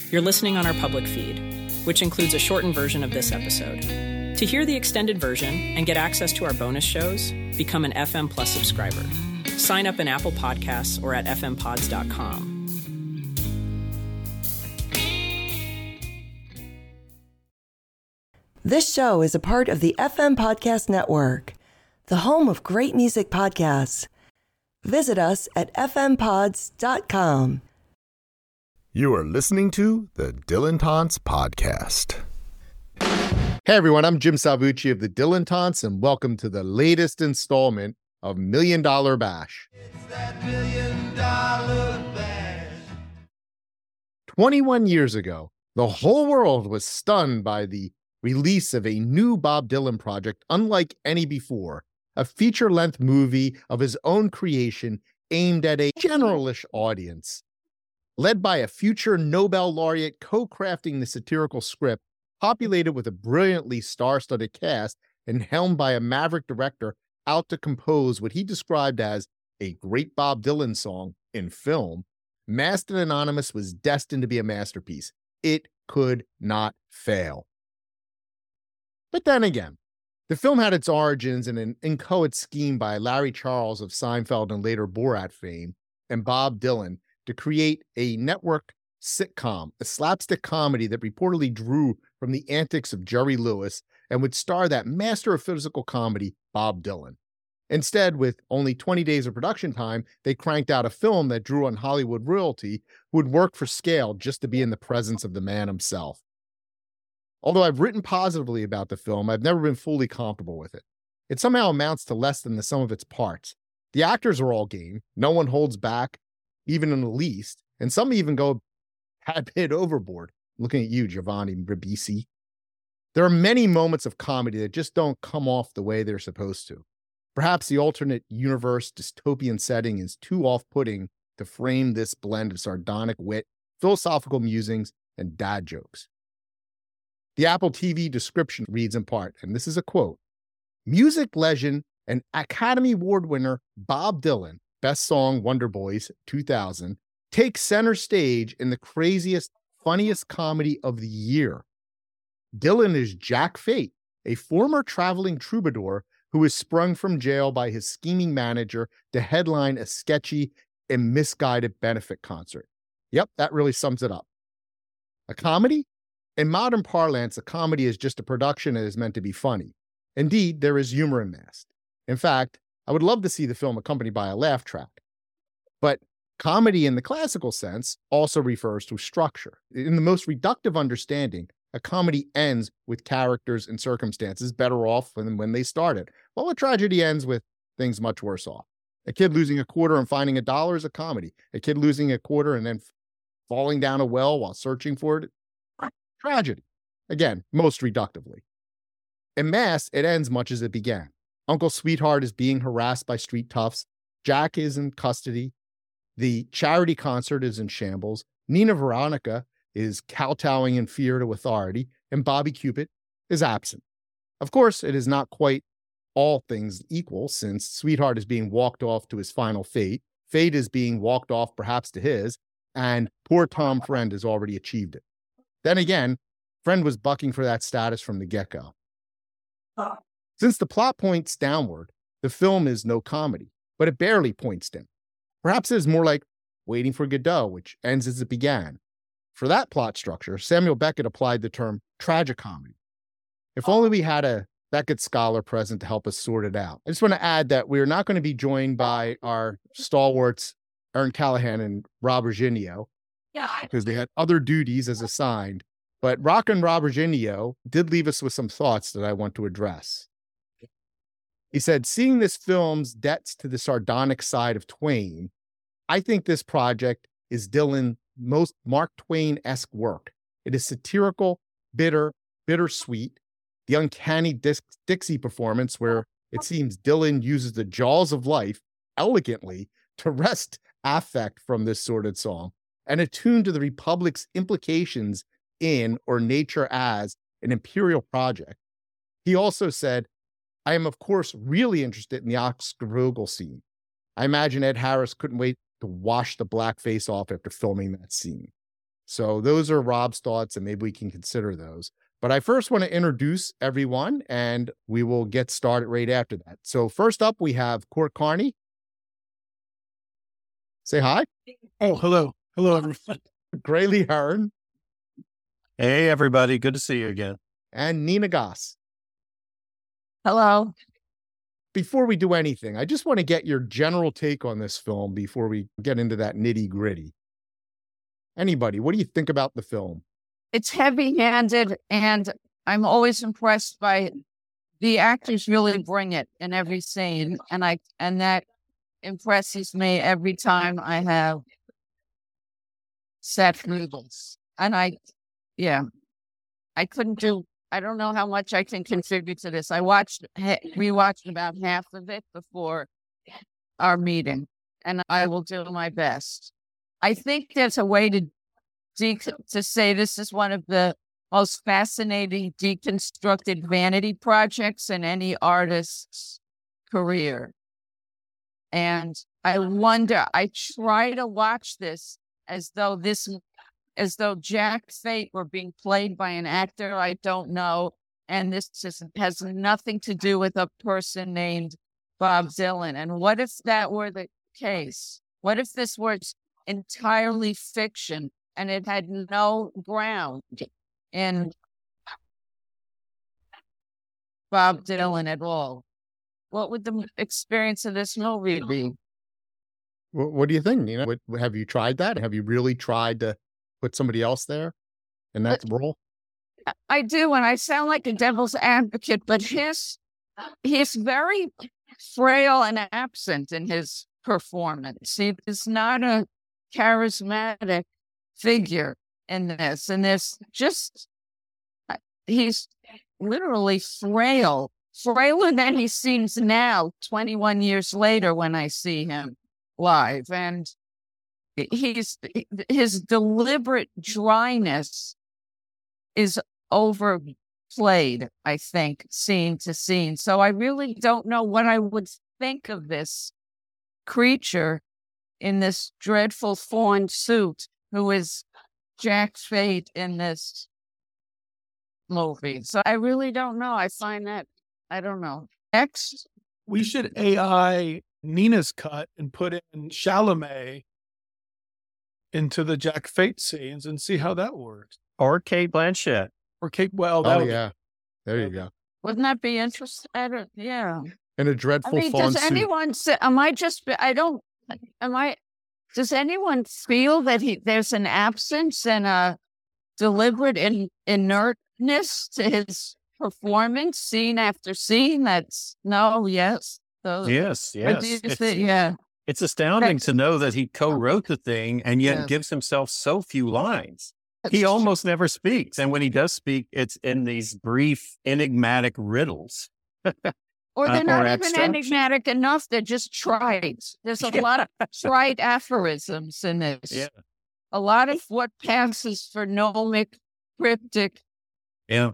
You're listening on our public feed, which includes a shortened version of this episode. To hear the extended version and get access to our bonus shows, become an FM Plus subscriber. Sign up in Apple Podcasts or at fmpods.com. This show is a part of the FM Podcast Network, the home of great music podcasts. Visit us at fmpods.com. You are listening to the Dylan Taunts Podcast. Hey everyone, I'm Jim Salvucci of the Dylan Taunts, and welcome to the latest installment of $1 Million Bash. It's that $1 Million Bash. 21 years ago, the whole world was stunned by the release of a new Bob Dylan project unlike any before, a feature-length movie of his own creation aimed at a generalish audience. Led by a future Nobel laureate co-crafting the satirical script, populated with a brilliantly star-studded cast, and helmed by a maverick director out to compose what he described as a great Bob Dylan song in film, Masked and Anonymous was destined to be a masterpiece. It could not fail. But then again, the film had its origins in an inchoate scheme by Larry Charles of Seinfeld and later Borat fame, and Bob Dylan to create a network sitcom, a slapstick comedy that reportedly drew from the antics of Jerry Lewis and would star that master of physical comedy, Bob Dylan. Instead, with only 20 days of production time, they cranked out a film that drew on Hollywood royalty who would work for scale just to be in the presence of the man himself. Although I've written positively about the film, I've never been fully comfortable with it. It somehow amounts to less than the sum of its parts. The actors are all game, no one holds back, even in the least, and some even go a bit overboard. Looking at you, Giovanni Ribisi. There are many moments of comedy that just don't come off the way they're supposed to. Perhaps the alternate universe dystopian setting is too off-putting to frame this blend of sardonic wit, philosophical musings, and dad jokes. The Apple TV description reads in part, and this is a quote, "Music legend and Academy Award winner Bob Dylan, best song Wonder Boys 2000, takes center stage in the craziest, funniest comedy of the year. Dylan is Jack Fate, a former traveling troubadour who was sprung from jail by his scheming manager to headline a sketchy and misguided benefit concert." Yep, that really sums it up. A comedy? In modern parlance, a comedy is just a production that is meant to be funny. Indeed, there is humor in Masked. In fact, I would love to see the film accompanied by a laugh track. But comedy in the classical sense also refers to structure. In the most reductive understanding, a comedy ends with characters and circumstances better off than when they started, while a tragedy ends with things much worse off. A kid losing a quarter and finding $1 is a comedy. A kid losing a quarter and then falling down a well while searching for it, tragedy. Again, most reductively. In Masked, it ends much as it began. Uncle Sweetheart is being harassed by street toughs. Jack is in custody. The charity concert is in shambles. Nina Veronica is kowtowing in fear to authority. And Bobby Cupid is absent. Of course, it is not quite all things equal, since Sweetheart is being walked off to his final fate. Fate is being walked off perhaps to his. And poor Tom Friend has already achieved it. Then again, Friend was bucking for that status from the get-go. Since the plot points downward, the film is no comedy, but it barely points down. Perhaps it is more like Waiting for Godot, which ends as it began. For that plot structure, Samuel Beckett applied the term tragicomedy. If only we had a Beckett scholar present to help us sort it out. I just want to add that we're not going to be joined by our stalwarts, Aaron Callahan and Rob Virginio, because they had other duties as assigned. But Rock and Rob Virginio did leave us with some thoughts that I want to address. He said, seeing this film's debts to the sardonic side of Twain, I think this project is Dylan's most Mark Twain-esque work. It is satirical, bittersweet, the uncanny Dixie performance where it seems Dylan uses the jaws of life elegantly to wrest affect from this sordid song, and attuned to the Republic's implications in or nature as an imperial project. He also said, I am, of course, really interested in the Oscar Vogel scene. I imagine Ed Harris couldn't wait to wash the blackface off after filming that scene. So those are Rob's thoughts, and maybe we can consider those. But I first want to introduce everyone, and we will get started right after that. So first up, we have Court Carney. Say hi. Oh, hello. Hello, everyone. Graylee Heron. Hey, everybody. Good to see you again. And Nina Goss. Hello. Before we do anything, I just want to get your general take on this film before we get into that nitty gritty. Anybody, what do you think about the film? It's heavy-handed, and I'm always impressed by the actors really bring it in every scene, and that impresses me every time I have sat through this. And I don't know how much I can contribute to this. I rewatched about half of it before our meeting, and I will do my best. I think there's a way to say this is one of the most fascinating deconstructed vanity projects in any artist's career. And I try to watch this as though Jack Fate were being played by an actor I don't know, and this has nothing to do with a person named Bob Dylan. And what if that were the case? What if this were entirely fiction and it had no ground in Bob Dylan at all? What would the experience of this movie be? What do you think, Nina? Have you tried that? Have you really tried to put somebody else there in that role? I do, and I sound like a devil's advocate, but he's very frail and absent in his performance. He is not a charismatic figure in this, and he's literally frailer than he seems now, 21 years later when I see him live. And his deliberate dryness is overplayed, I think, scene to scene. So I really don't know what I would think of this creature in this dreadful fawn suit who is Jack Fate in this movie. So I really don't know. I find that, I don't know. Next. We should AI Nina's cut and put in Chalamet into the Jack Fate scenes and see how that works. Or Cate Blanchett. Or Kate, well, There you go. Wouldn't that be interesting? Yeah. In a dreadful fawn does suit. anyone say, does anyone feel that there's an absence and a deliberate inertness to his performance scene after scene? Yes. Yes. Yeah. It's astounding to know that he co-wrote the thing and yet gives himself so few lines. He almost never speaks. And when he does speak, it's in these brief, enigmatic riddles. Or they're not even enigmatic enough. They're just trite. There's a lot of trite aphorisms in this. Yeah. A lot of what passes for gnomic, cryptic. Yeah.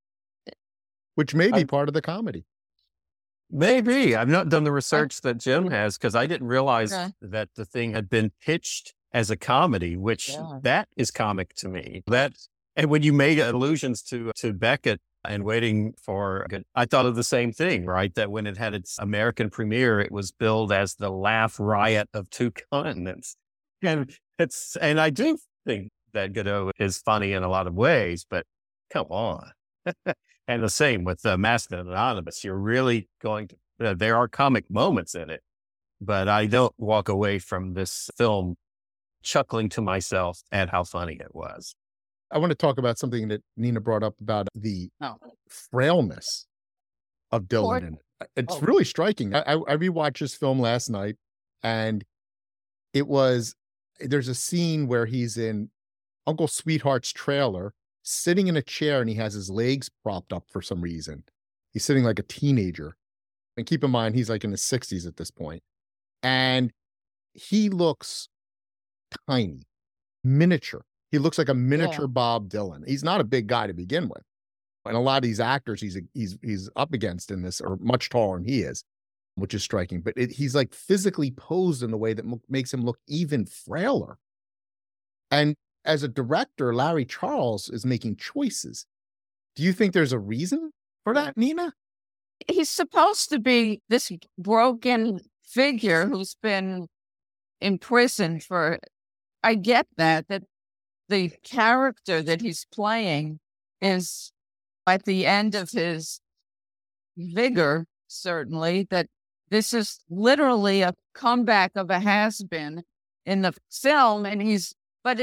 Which may be part of the comedy. Maybe. I've not done the research that Jim has because I didn't realize that the thing had been pitched as a comedy, which that is comic to me. And when you made allusions to Beckett and Waiting for Good, I thought of the same thing, right? That when it had its American premiere, it was billed as the laugh riot of two continents. And I do think that Godot is funny in a lot of ways, but come on. And the same with Masked and Anonymous. You're really going to, there are comic moments in it, but I don't walk away from this film chuckling to myself at how funny it was. I want to talk about something that Nina brought up about the frailness of Dylan in it. It's really striking. I rewatched this film last night, and there's a scene where he's in Uncle Sweetheart's trailer, sitting in a chair, and he has his legs propped up for some reason. He's sitting like a teenager. And keep in mind, he's like in his 60s at this point. And he looks tiny, miniature. He looks like a miniature Bob Dylan. He's not a big guy to begin with. And a lot of these actors he's up against in this are much taller than he is, which is striking. But he's like physically posed in a way that makes him look even frailer. And as a director, Larry Charles is making choices. Do you think there's a reason for that, Nina? He's supposed to be this broken figure who's been imprisoned for, I get that the character that he's playing is at the end of his vigor, certainly, that this is literally a comeback of a has-been in the film. And it's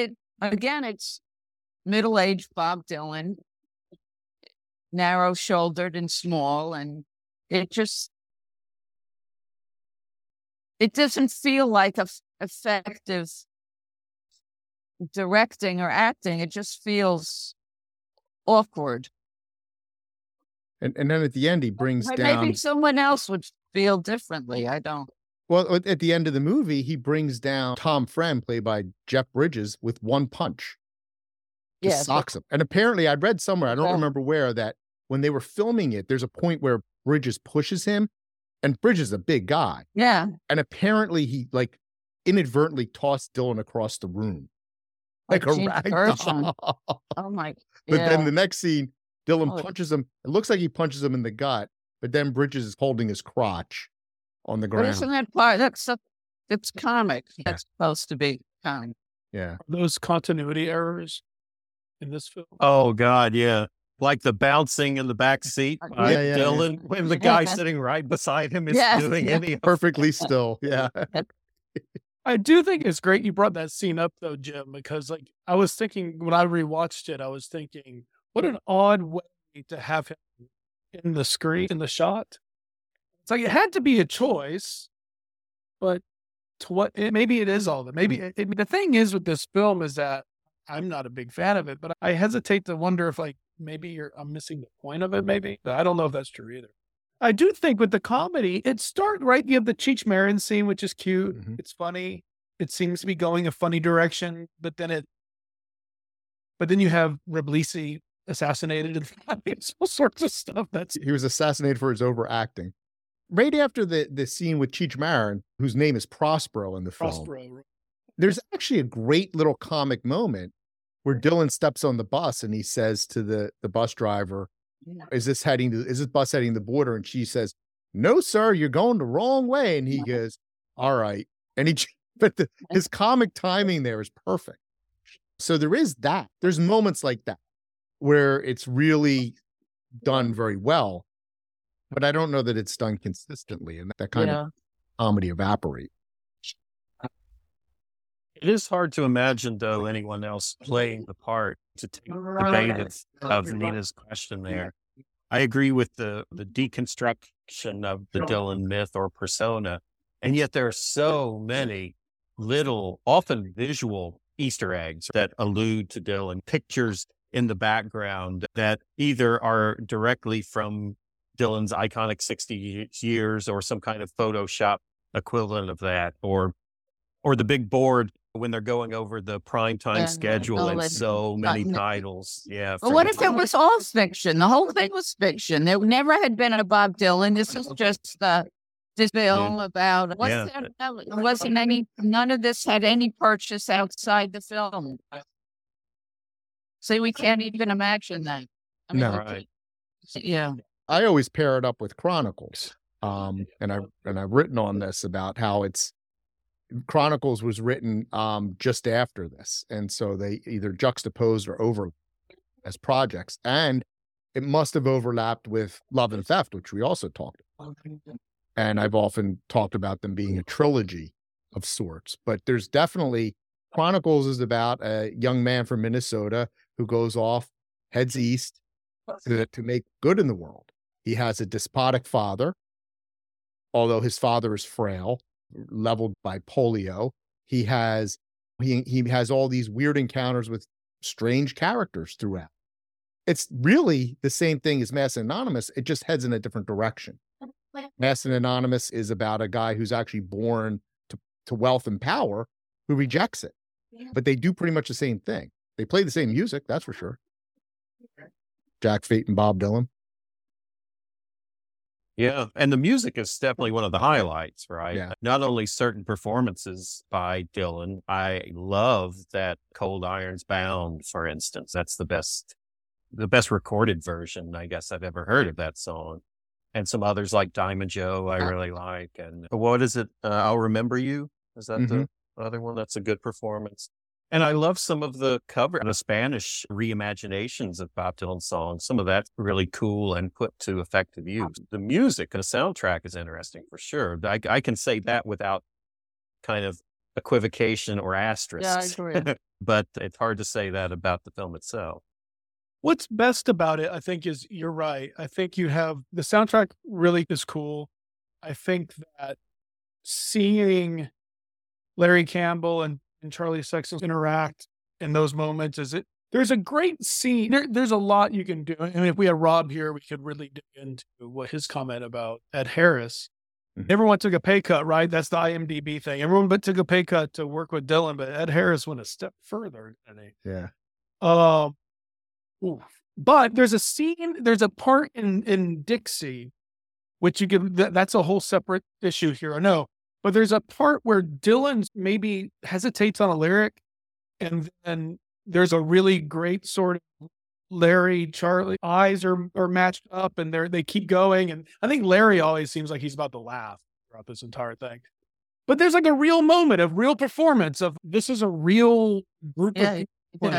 middle-aged Bob Dylan, narrow-shouldered and small, and it doesn't feel like effective directing or acting. It just feels awkward. And then at the end, he brings down... Maybe someone else would feel differently. I don't. Well, at the end of the movie, he brings down Tom Friend, played by Jeff Bridges, with one punch. Just socks him. And apparently, I'd read somewhere, I don't remember where, that when they were filming it, there's a point where Bridges pushes him, and Bridges is a big guy. Yeah. And apparently, he inadvertently tossed Dylan across the room. Like a rag doll. Oh my. But then the next scene, Dylan punches him. It looks like he punches him in the gut, but then Bridges is holding his crotch on the ground. But isn't that part? It's comic. That's supposed to be comic. Yeah. Are those continuity errors in this film? Oh God, yeah. Like the bouncing in the back seat by Dylan when the guy sitting right beside him is doing any perfectly still. Yeah. I do think it's great you brought that scene up though, Jim, because I was thinking when I rewatched it, I was thinking, what an odd way to have him in the screen, in the shot. It's like it had to be a choice, but maybe it is all that. Maybe the thing is with this film is that I'm not a big fan of it, but I hesitate to wonder if maybe I'm missing the point of it. Maybe I don't know if that's true either. I do think with the comedy, it starts right. You have the Cheech Marin scene, which is cute. Mm-hmm. It's funny. It seems to be going a funny direction, but then you have Ribisi assassinated and it's all sorts of stuff. He was assassinated for his overacting. Right after the scene with Cheech Marin, whose name is Prospero in the film, there's actually a great little comic moment where Dylan steps on the bus and he says to the bus driver, is this bus heading the border? And she says, no, sir, you're going the wrong way. And he goes, all right. And his comic timing there is perfect. So there is that. There's moments like that where it's really done very well, but I don't know that it's done consistently, and that kind of comedy evaporates. It is hard to imagine, though, anyone else playing the part to take the bait of Nina's question there. I agree with the deconstruction of the Dylan myth or persona, and yet there are so many little, often visual Easter eggs that allude to Dylan, pictures in the background that either are directly from Dylan's iconic 60 years or some kind of Photoshop equivalent of that, or the big board when they're going over the primetime schedule and so many titles. Yeah. But what if it was all fiction? The whole thing was fiction. There never had been a Bob Dylan. This is just this film about none of this had any purchase outside the film. So we can't even imagine that. I mean, right. Yeah. I always pair it up with Chronicles. And I've written on this about how Chronicles was written just after this. And so they either juxtaposed or overlapped as projects. And it must have overlapped with Love and Theft, which we also talked about. And I've often talked about them being a trilogy of sorts. But there's definitely, Chronicles is about a young man from Minnesota who goes off, heads east to make good in the world. He has a despotic father, although his father is frail, leveled by polio. He has all these weird encounters with strange characters throughout. It's really the same thing as Masked Anonymous. It just heads in a different direction. Masked Anonymous is about a guy who's actually born to wealth and power who rejects it. But they do pretty much the same thing. They play the same music, that's for sure. Jack Fate and Bob Dylan. Yeah. And the music is definitely one of the highlights, right? Yeah. Not only certain performances by Dylan, I love that Cold Iron's Bound, for instance. That's the best recorded version, I guess, I've ever heard of that song. And some others like Diamond Joe, I really like. And what is it? I'll Remember You. Is that the other one? That's a good performance. And I love some of the Spanish reimaginations of Bob Dylan songs. Some of that's really cool and put to effective use. The music and the soundtrack is interesting for sure. I can say that without kind of equivocation or asterisks. Yeah, I agree. But it's hard to say that about the film itself. What's best about it, I think, is you're right. I think you have the soundtrack really is cool. I think that seeing Larry Campbell and Charlie Sexton interact in those moments there's a great scene. There's a lot you can do. I mean, if we had Rob here, we could really dig into what his comment about Ed Harris. Everyone took a pay cut, right? That's the IMDb thing. Everyone took a pay cut to work with Dylan, but Ed Harris went a step further, didn't he? Yeah. But there's a part in Dixie, which that's a whole separate issue here. I know. But there's a part where Dylan maybe hesitates on a lyric, and then there's a really great sort of Charlie eyes are matched up, and they keep going. And I think Larry always seems like he's about to laugh throughout this entire thing. But there's like a real moment of real performance of this is a real group of people.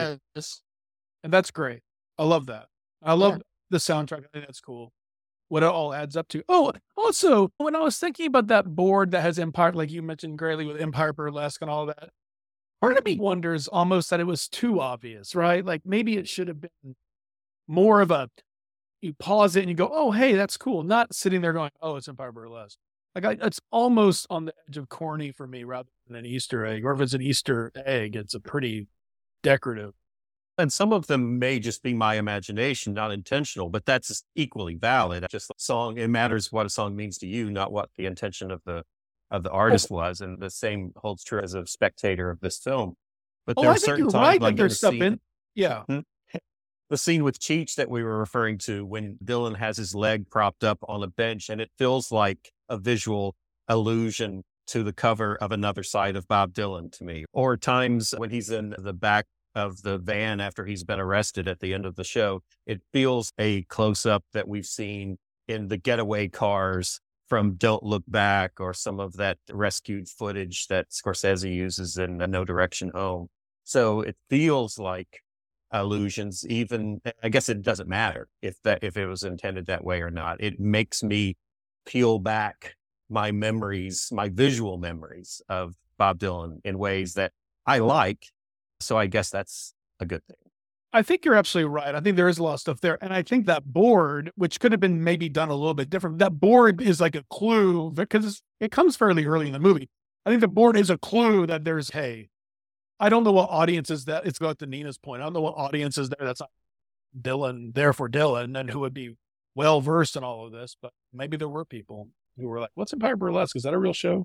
And that's great. I love that. I love the soundtrack. I think that's cool. What it all adds up to. Oh, also, when I was thinking about that board that has Empire, like you mentioned, Grayley, with Empire Burlesque and all that, part of me wonders almost that it was too obvious, right? Like maybe it should have been more of you pause it and you go, oh, hey, that's cool. Not sitting there going, oh, it's Empire Burlesque. Like it's almost on the edge of corny for me rather than an Easter egg. Or if it's an Easter egg, it's a pretty decorative. And some of them may just be my imagination, not intentional, but that's equally valid. Just a song, it matters what a song means to you, not what the intention of the artist was. And the same holds true as a spectator of this film. But there are certain times, like there's stuff in. Yeah. The scene with Cheech that we were referring to, when Dylan has his leg propped up on a bench, and it feels like a visual allusion to the cover of Another Side of Bob Dylan to me. Or times when he's in the back of the van after he's been arrested at the end of the show, it feels a close-up that we've seen in the getaway cars from Don't Look Back, or some of that rescued footage that Scorsese uses in No Direction Home. So it feels like allusions, even, I guess it doesn't matter if it was intended that way or not. It makes me peel back my memories, my visual memories of Bob Dylan in ways that I like. So I guess that's a good thing. I think you're absolutely right. I think there is a lot of stuff there. And I think that board, which could have been maybe done a little bit different, that board is like a clue because it comes fairly early in the movie. I think the board is a clue that there's, hey, I don't know what audience is that. It's got to Nina's point. I don't know what audience is there that's not Dylan, there for Dylan, and who would be well versed in all of this. But maybe there were people who were like, what's Empire Burlesque? Is that a real show?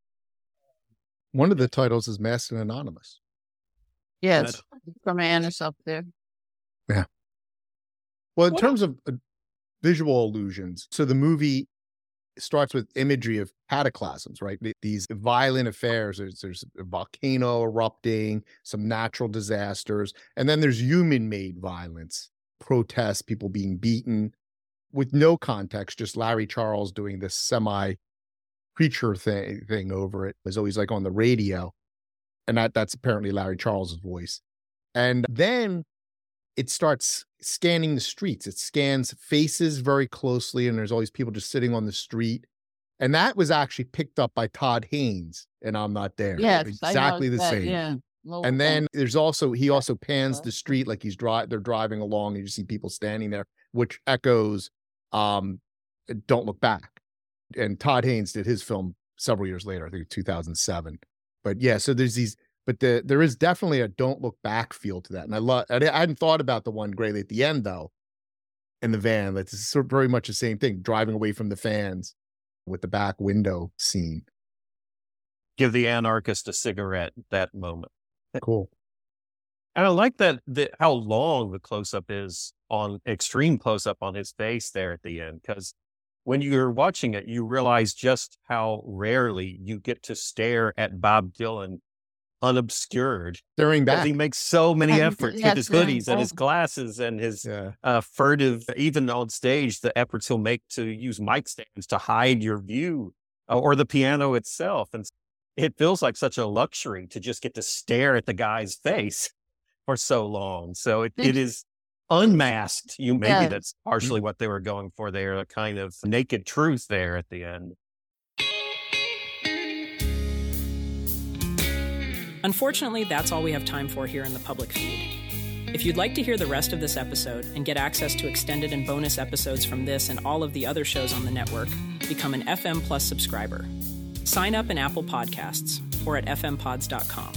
One of the titles is Masked and Anonymous. Yes, from Annis up there. Yeah. Well, in terms of visual illusions, so the movie starts with imagery of cataclysms, right? These violent affairs. There's a volcano erupting, some natural disasters, and then there's human-made violence, protests, people being beaten, with no context, just Larry Charles doing this semi-preacher thing over it. It's always like on the radio. And that's apparently Larry Charles's voice. And then it starts scanning the streets. It scans faces very closely, and there's always people just sitting on the street. And that was actually picked up by Todd Haynes, and I'm Not There. Yes, exactly the same. Yeah. And then he also pans the street like they're driving along, and you see people standing there, which echoes Don't Look Back. And Todd Haynes did his film several years later, I think 2007. But yeah, so there is definitely a Don't Look Back feel to that. And I hadn't thought about the one Grayley at the end, though, in the van. That's sort of very much the same thing, driving away from the fans with the back window scene. Give the anarchist a cigarette, that moment. Cool. And I like that how long the close-up is, on extreme close-up on his face there at the end, because when you're watching it, you realize just how rarely you get to stare at Bob Dylan unobscured. Staring back. He makes so many efforts with his hoodies and his glasses and his furtive, even on stage, the efforts he'll make to use mic stands to hide your view or the piano itself. And it feels like such a luxury to just get to stare at the guy's face for so long. So it is unmasked. Maybe that's partially what they were going for there, a kind of naked truth there at the end. Unfortunately, that's all we have time for here in the public feed. If you'd like to hear the rest of this episode and get access to extended and bonus episodes from this and all of the other shows on the network, become an FM Plus subscriber. Sign up in Apple Podcasts or at fmpods.com.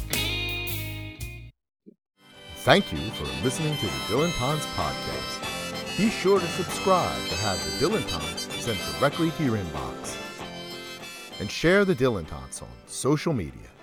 Thank you for listening to the Dylan Tons podcast. Be sure to subscribe to have the Dylan Tons sent directly to your inbox. And share the Dylan Tons on social media.